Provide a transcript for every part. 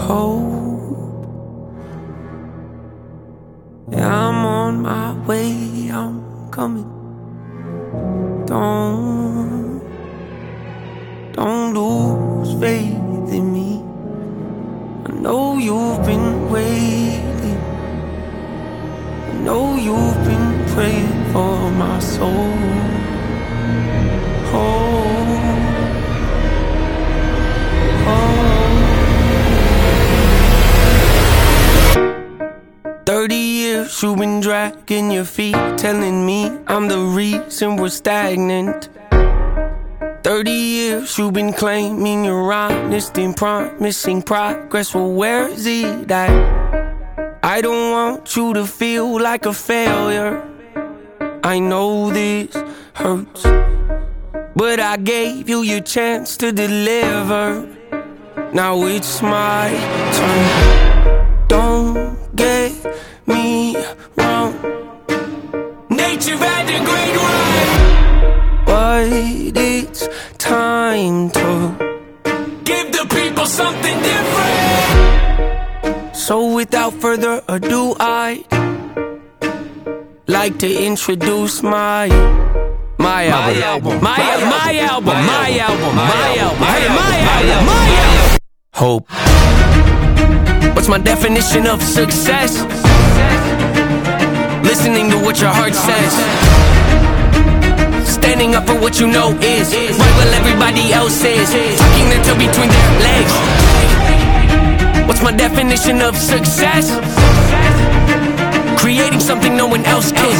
hope. Yeah, I'm on my way, I'm coming. Don't lose faith in me. I know you've been waiting. I know you've been praying for my soul. Oh, 30 years you've been dragging your feet, telling me I'm the reason we're stagnant. 30 years you've been claiming you're honest and promising progress. Well, where is it at? I don't want you to feel like a failure. I know this hurts, but I gave you your chance to deliver. Now it's my turn. Don't get me wrong, nature had a great run, but it's time to give the people something different. So without further ado, I'd like to introduce my album. Hope. What's my definition of success? Listening to what your heart says, standing up for what you know is right while everybody else is tucking their toe between their legs. What's my definition of success? Creating something no one else can.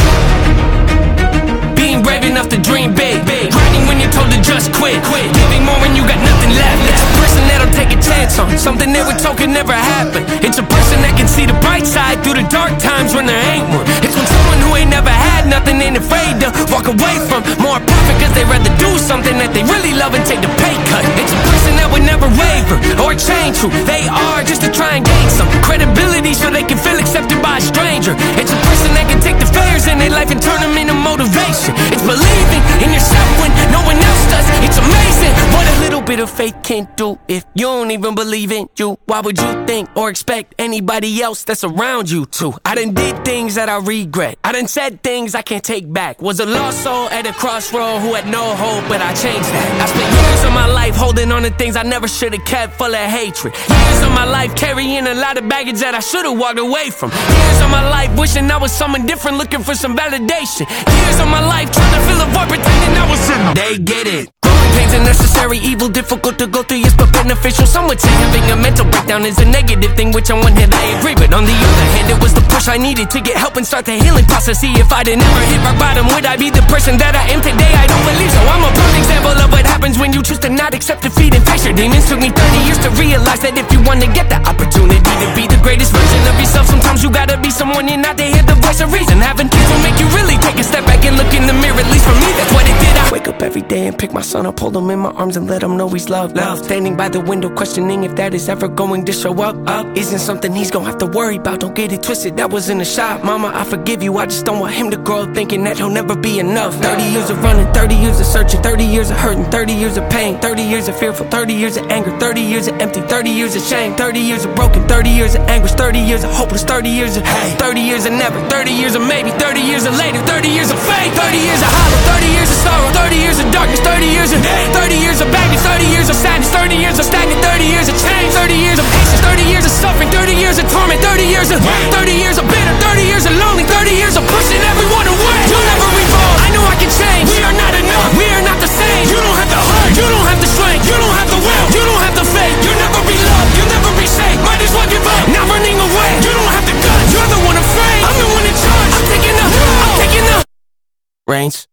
Being brave enough to dream big, grinding when you're told to just quit, giving more when you got nothing left. It's a person that'll take a chance on something they were told could never happen. It's a person that can see the bright side through the dark times when there ain't one. It's when someone who ain't never had nothing ain't afraid to walk away from more profit, cause they rather do something that they really love and take the pay cut. It's a person that would never waver or change who they are just to try and gain some credibility so they can feel accepted by a stranger. It's a person that can take the failures in their life and turn them into motivation. It's believing in yourself when no one else does. It's amazing what a little bit of faith can do. If you don't even believe in you, why would you think or expect anybody else that's around you to? I done did things that I regret. I done said things I can't take back. Was a lost soul at a crossroad who had no hope, but I changed that. I spent years of my life holding on to things I never should have kept, full of hatred. Years of my life carrying a lot of baggage that I should have walked away from. Years of my life wishing I was someone different, looking for some validation. Years of my life trying to fill a void, pretending I was in. They get it. Growing pains are necessary, evil, difficult to go through, yes, but beneficial. Some would say having a mental breakdown is a negative thing, which on one hand I agree, but on the other hand it was the push I needed to get help and start the healing process. See, if I'd never hit rock bottom, would I be the person that I am today? I don't believe so. I'm a prime example of what happens when you choose to not accept defeat and face your demons. Took me 30 years to realize that if you want to get the opportunity to be the greatest version of yourself, sometimes you gotta be someone you're not to hear the voice of reason. Having kids will make you really take a step back and look in the mirror. At least for me, that's what it did. I wake up every day and pick my son up, hold him in my arms and let him know he's loved. Standing by the window questioning if that is ever going to show up. Isn't something he's gonna have to worry about. Don't get it twisted, that was in a shot. Mama, I forgive you, I just don't want him to grow up thinking that he'll never be enough. 30 years of running, 30 years of searching, 30 years of hurting, 30 years of pain, 30 years of fearful, 30 years of anger, 30 years of empty, 30 years of shame, 30 years of broken, 30 years of anguish, 30 years of hopeless, 30 years of hate, 30 years of never, 30 years of maybe, 30 years of later, 30 years of faith, 30 years of hollow, 30 years of sorrow, 30 years of darkness, 30 years of hate, 30 years of baggage, 30 years of sadness, 30 years of stagnant, 30 years of change, 30 years of patience, 30 years of suffering, 30 years of torment, 30 years of 30 years of bitter, 30 years of lonely, 30 years of pushing everyone away. You'll never evolve, I know I can change. We are not enough, we are not the same. You don't have the heart, you don't have the strength, you don't have the will, you don't have the faith. You'll never be loved, you'll never be safe. Might as well give up, not running away. You don't have the guts, you're the one afraid. I'm the one in charge, I'm taking the reins.